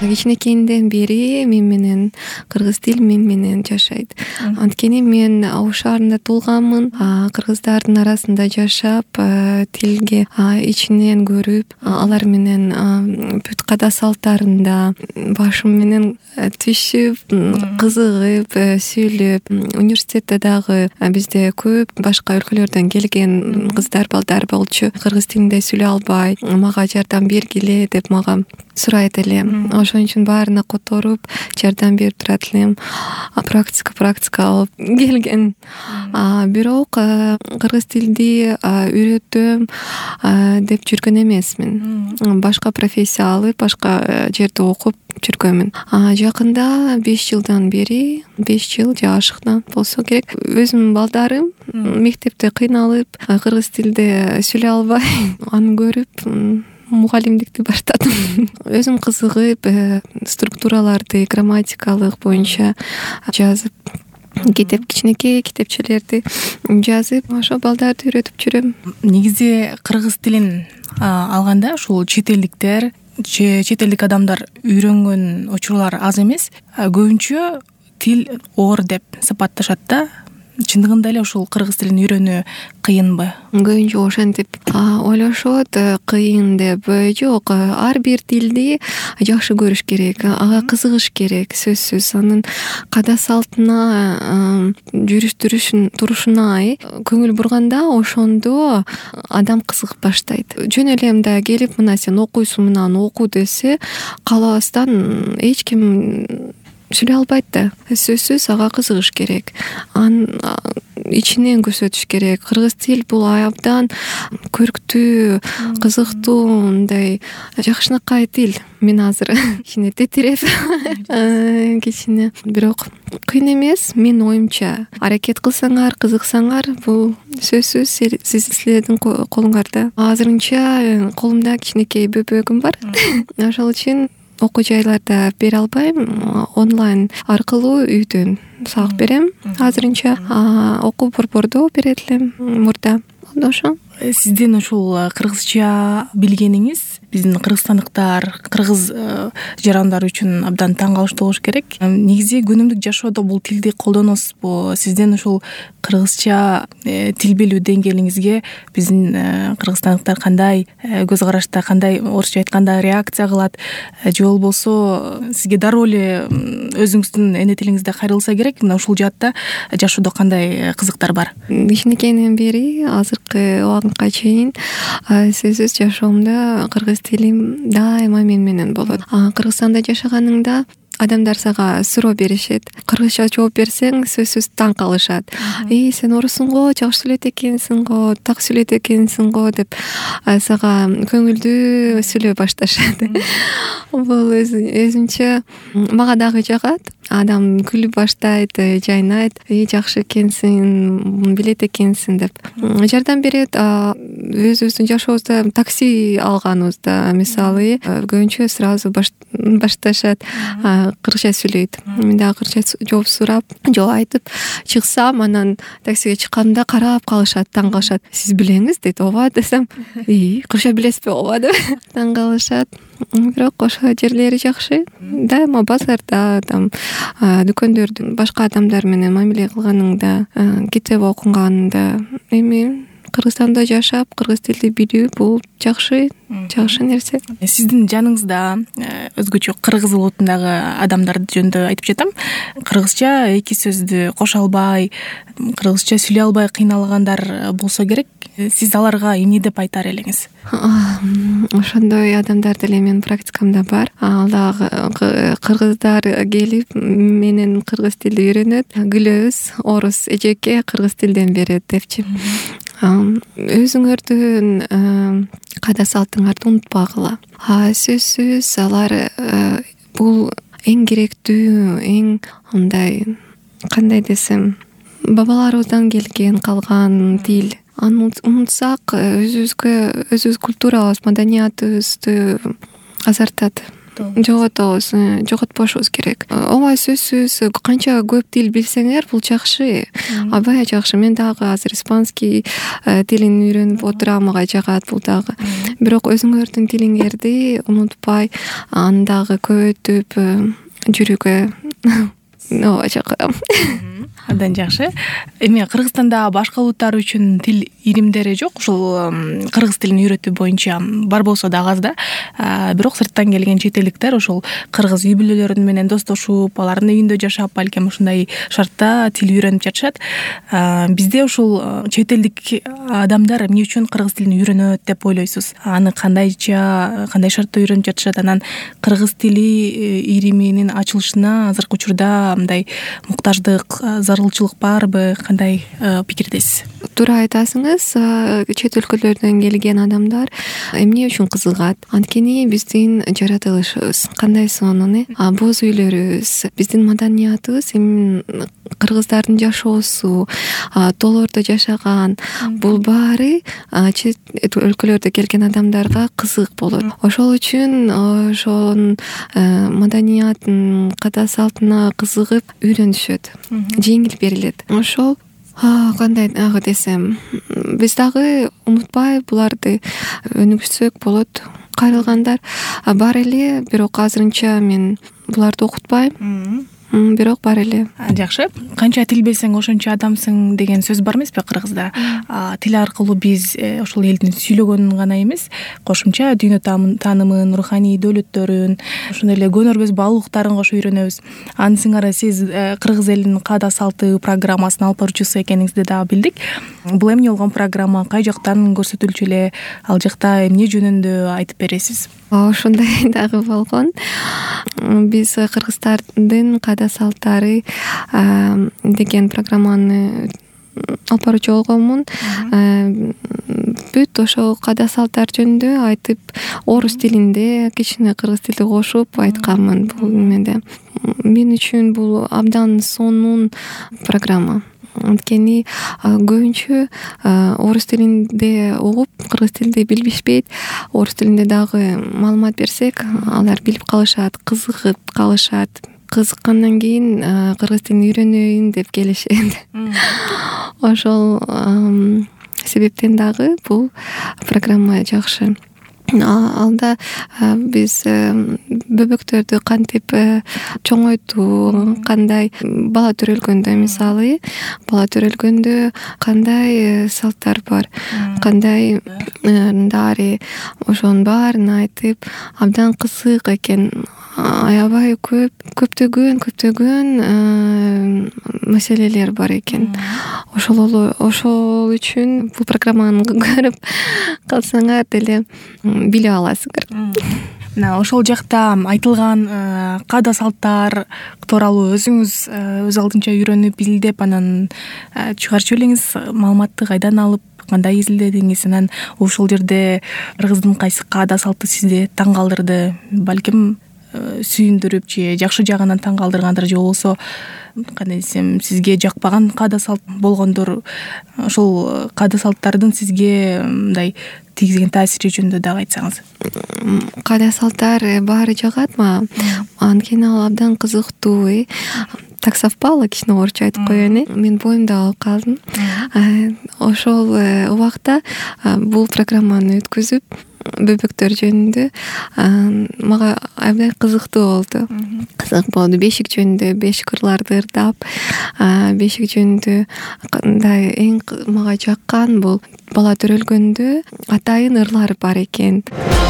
Кичинекейинден бери мен менен кыргыз тил мен менен жашайт. Анткени мен Ош шаарында туулганмын. Кыргыздардын арасында жашап, тилге ичинен көрүп, алар менен бүт када салттарында башым менен түшүп, кызыгып, сүйлөп, университетте дагы бизде көп башка өлкөлөрдөн келген кыздар, балдар болчу. Кыргыз тилинде сүйлөй албай, мага жардам бергиле деп мага сурайт эле. Ошон үчүн баарына которуп, жардам берип турат элем. Практика алып келген. Бирок кыргыз тилди үйрөтөм деп жүргөн эмесмин. Башка профессия алып, башка жерде окуп жүргөнмүн. Жакында 5 жылдан бери, 5 жыл же ашыкна болсо керек, өзүмдүн балдарым мектепте кыйналып, кыргыз тилде сүйлөй албай, аны көрүп мугалимдикти баштадым. Өзүм кызыгып, структураларды грамматикалык боюнча жазып, кичинекей китепчелерди жазып, ошо балдарды үйрөтүп жүрөм. Негизи кыргыз тилин алганда ушул чет элдиктер же чет элдик адамдар үйрөнгөн учурлар аз эмес. Көбүнчө тил оор деп сапатташат да. Чындыгында эле ушул кыргыз тилин үйрөнүү кыйынбы? Көбүнчө ошентип ойлошот, кыйын деп. Жок, ар бир тилди жакшы көрүш керек, ага кызыгыш керек, сөзсүз. Анын када салтына, турушуна көңүл бурганда ошондо адам кызыгып баштайт. Жөн эле мындай келип, мына сен окуйсуң, мынаны оку десе, каалабастан эч ким сүйлөй албайт да. Сөзсүз ага кызыгыш керек. Ичинен көрсөтүш керек. Кыргыз тил бул абдан көрктүү, кызыктуу, мындай жакшынакай тил. Мен азыр кичине тетиреп, кичине, бирок кыйын эмес, менин оюмча. Аракет кылсаңар, кызыксаңар, бул сөзсүз силердин колуңарда. Азырынча колумда кичинекей бөбөгүм бар. Ошол үчүн окуу жайларда бере албайм, онлайн аркылуу үйдөн сабак берем. Азырынча окуу борбордо берет элем мурда. Ошо. Сиздин ушул кыргызча билгениңиз биздин кыргызстандыктар, кыргыз жарандар үчүн абдан таң калыштуу болуш керек. Негизи күнүмдүк жашоодо бул тилди колдоносузбу? Сиздин ушул кыргызча тил билүү деңгээлиңизге биздин кыргызстандыктар кандай көз карашта, кандай орусча айтканда реакция кылат? Же болбосо сизге дароо эле өзүңүздүн эне тилиңизде кайрылса керек? Мына ушул жаатта жашоодо кандай кызыктар бар? Кичинекейимден бери азыркы убакытка чейин сөзсүз жашоомдо кыргыз тилим дайыма мен менен болот. Кыргызстанда жашаганыңда адамдар сага суроо беришет. Кыргызча жооп берсең, сөзсүз таң калышат. Сен орусуң го, жакшы сүйлөйт экенсиң го, так сүйлөйт экенсиң го деп сага көңүлдүү сүйлөй башташат. Бул өзүнчө мага дагы жагат. Адам күлүп баштайт, жайнайт, жакшы экенсиң, билет экенсиң деп жардам берет. Өзүбүздүн жашообузда такси алганыбызда мисалы көбүнчө сразу башташат. Кыргызча сүйлөйт. Мен дагы кыргызча жооп сурап, жооп айтып чыксам, анан таксиге чыкканда карап калышат, таң калышат. Сиз билеңиз дейт. Ооба десем, кыргызча билесизби? Ооба деп таң калышат. Бирок ошо жерлери жакшы. Дайыма базарда, дүкөндөрдүн башка адамдар менен мамиле кылганыңда, китеп окуганыңда, эми Кыргызстанда жашап, кыргыз тилди билүү бул жакшы нерсе. Сиздин жаныңызда өзгөчө кыргыз улутундагы адамдар жөнүндө айтып жатам. Кыргызча эки сөздү кошо албай, кыргызча сүйлөй албай кыйналгандар болсо керек. Сиз аларга эмне деп айтар элеңиз? Ошондой адамдар деле менин практикамда бар. Ал дагы кыргыздар келип менен кыргыз тилди үйрөнөт. Күлөбүз, орус эжеке кыргыз тилден берет депчи. Өзүңөрдүн када салтыңарды унутпагыла. Сөзсүз алар бул эң керектүү, эң мындай, кандай десем, бабаларыбыздан келген калган тил. Аны унутсак, өзүбүз культурабыз, маданиятыбызды азартат. жоготпошубуз керек. Ооба, сөзсүз канча көп тил билсеңер бул жакшы, аябай жакшы. Мен дагы азыр испанский тилин үйрөнүп отурам, мага жагат бул дагы. Бирок өзүңөрдүн тилиңерди унутпай, аны дагы көбөйтүп жүрүүгө ооба чакырам. Абдан жакшы. Эми Кыргызстанда башка улуттар үчүн тил иримдери жок. Ушул кыргыз тилин үйрөтүү боюнча бар болсо дагы аз да. Бирок сырттан келген чет элдиктер ошол кыргыз үй бүлөлөрү менен достошуп, алардын үйүндө жашап, балким ушундай шартта тил үйрөнүп жатышат. Бизде ушул чет элдик адамдар эмне үчүн кыргыз тилин үйрөнөт деп ойлойсуз? Аны кандай шартта үйрөнүп жатышат? Анан кыргыз тили ириминин ачылышына азыркы учурда мындай муктаждык, зарылчылык барбы? Кандай пикирдесиз? Туура айтасыңыз. Чет өлкөлөрдөн келген адамдар эмне үчүн кызыгат? Анткени биздин жаратылышыбыз, кандай сонун, боз үйлөрүбүз, биздин маданиятыбыз, эми кыргыздардын жашоосу, тоолордо жашаган, бул баары чет өлкөлөрдө келген адамдарга кызык болот. Ошол үчүн ошонун маданиятын, ката салтына кызыгып үйрөнүшөт, жеңил берилет. Ошол кандай дагы десем, биз дагы унутпай буларды өнүгүтсөк болот. Кайрылгандар бар эле, бирок азырынча мен буларды окутпайм. Бирок бар эле. Жакшы. Канча тил билсең ошончо адамсың деген сөз бар эмеспи кыргызда? Тил аркылуу биз ошол элдин сүйлөгөнүн гана эмес, кошумча дүйнө таанымын, руханий дөөлөттөрүн, ошондой эле көнөрбөс баалуулуктарын кошо үйрөнөбүз. Анын сыңары сиз кыргыз элинин каада салты программасынын алып баруучусу экениңизди дагы билдик. Бул эмне болгон программа, кай жактан көрсөтүлчү эле, ал жакта эмне жөнүндө айтып бересиз? Ошондой дагы болгон. Биз кыргыздардын каада салттары деген программаны алып баруучу болгонмун. Бүт ошол каада салттар жөнүндө айтып, орус тилинде, кичине кыргыз тилди кошуп айтканмын бул немеде. Мен үчүн бул абдан сонун программа. Анткени көбүнчө орус тилинде угуп, кыргыз тилинде билишпейт. Орус тилинде дагы маалымат берсек, алар билип калышат, кызыгып калышат. Кызыккандан кийин кыргыз тилин үйрөнөйүн деп келишет. Ошол себептен дагы бул программа жакшы. Алда биз бөбөктөрдү кантип чоңойтуу, кандай бала төрөлгөндө, мисалы, бала төрөлгөндө кандай салттар бар, кандай дари, ошонун баарын айтып, абдан кызык экен. Аябай көптөгөн маселелер бар экен. Ошол үчүн бул программаны көрүп калсаңар деле билип аласыңар. Мына ошол жакта айтылган каада салттар тууралуу өзүңүз өз алдынча үйрөнүп, билдеп, анан чыгарчу элеңиз маалыматты кайдан алып, кандай изилдедиңиз? Анан ошол жерде кыргыздын кайсы каада салты сизди таң калтырды? Балким сүйүндүрүп же жакшы жагынан таң калтыргандыр, же болбосо кандай десем, сизге жакпаган каада салт болгондор, ошол каада салттардын сизге мындай тийгизген таасири жөнүндө дагы айтсаңыз. Каада салттар баары жагат мага. Анткени ал абдан кызыктуу. Так совпало, кичине орусча айтып коеюн. Мен боюмда алып калдым. Ошол убакта бул программаны өткүзүп, бөбөктөр жөнүндө мага абдан кызыктуу болду. Кызык болду. Бешик жөнүндө, бешик-ырларды ырдап, бешик жөнүндө кандай эң мага жаккан бул бала төрөлгөндө атайын ырлар бар экен.